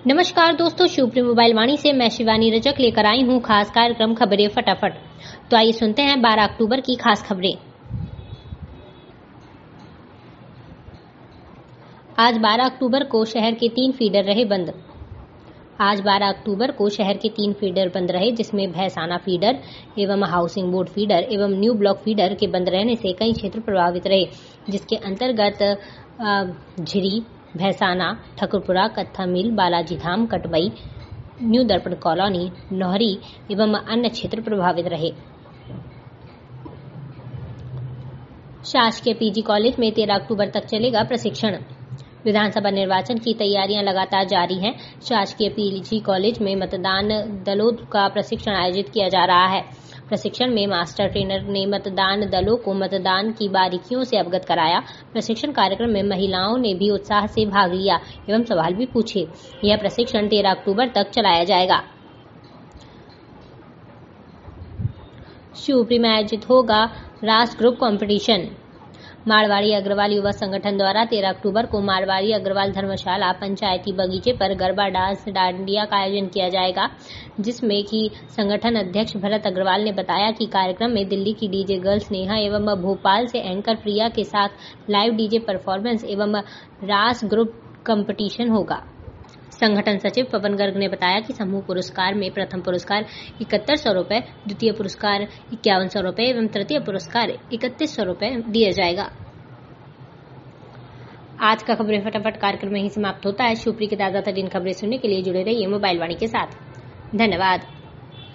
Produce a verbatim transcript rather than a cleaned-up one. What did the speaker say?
नमस्कार दोस्तों, शिवप्री मोबाइल वाणी से मैं शिवानी रजक लेकर आई हूँ खास कार्यक्रम खबरें फटाफट। तो आइए सुनते हैं बारह अक्टूबर की खास खबरें। आज बारह अक्टूबर को शहर के तीन फीडर रहे बंद। आज बारह अक्टूबर को शहर के तीन फीडर बंद रहे, जिसमें भैसाना फीडर एवं हाउसिंग बोर्ड फीडर एवं न्यू ब्लॉक फीडर के बंद रहने से कई क्षेत्र प्रभावित रहे, जिसके अंतर्गत झिरी, Bhaisana, Thakurpura, Kattha mill, Balaji Dham, Katbai, new Darpan colony, Nauhari एवं अन्य क्षेत्र प्रभावित रहे। शासकीय पीजी कॉलेज में तेरह अक्टूबर तक चलेगा प्रशिक्षण। विधानसभा निर्वाचन की तैयारियां लगातार जारी हैं। शासकीय पीजी कॉलेज में मतदान दलों का प्रशिक्षण आयोजित किया जा रहा है। प्रशिक्षण में मास्टर ट्रेनर ने मतदान दलों को मतदान की बारीकियों से अवगत कराया। प्रशिक्षण कार्यक्रम में महिलाओं ने भी उत्साह से भाग लिया एवं सवाल भी पूछे। यह प्रशिक्षण तेरह अक्टूबर तक चलाया जाएगा। शिवपुरी में आयोजित होगा रास ग्रुप कंपटीशन। मारवाड़ी अग्रवाल युवा संगठन द्वारा तेरह अक्टूबर को मारवाड़ी अग्रवाल धर्मशाला पंचायती बगीचे पर गरबा डांस डांडिया का आयोजन किया जाएगा, जिसमें कि संगठन अध्यक्ष भरत अग्रवाल ने बताया कि कार्यक्रम में दिल्ली की डीजे गर्ल स्नेहा एवं भोपाल से एंकर प्रिया के साथ लाइव डीजे परफॉर्मेंस एवं रास ग्रुप कंपटीशन होगा। संगठन सचिव पवन गर्ग ने बताया कि समूह पुरस्कार में प्रथम पुरस्कार इकहत्तर सौ रुपए, द्वितीय पुरस्कार इक्यावन सौ रुपए एवं तृतीय पुरस्कार इकतीस सौ रुपए दिया जाएगा। आज का खबरें फटाफट कार्यक्रम में ही समाप्त होता है। शिवपुरी की ताजा तरीन खबरें सुनने के लिए जुड़े रहिए मोबाइल वाणी के साथ। धन्यवाद।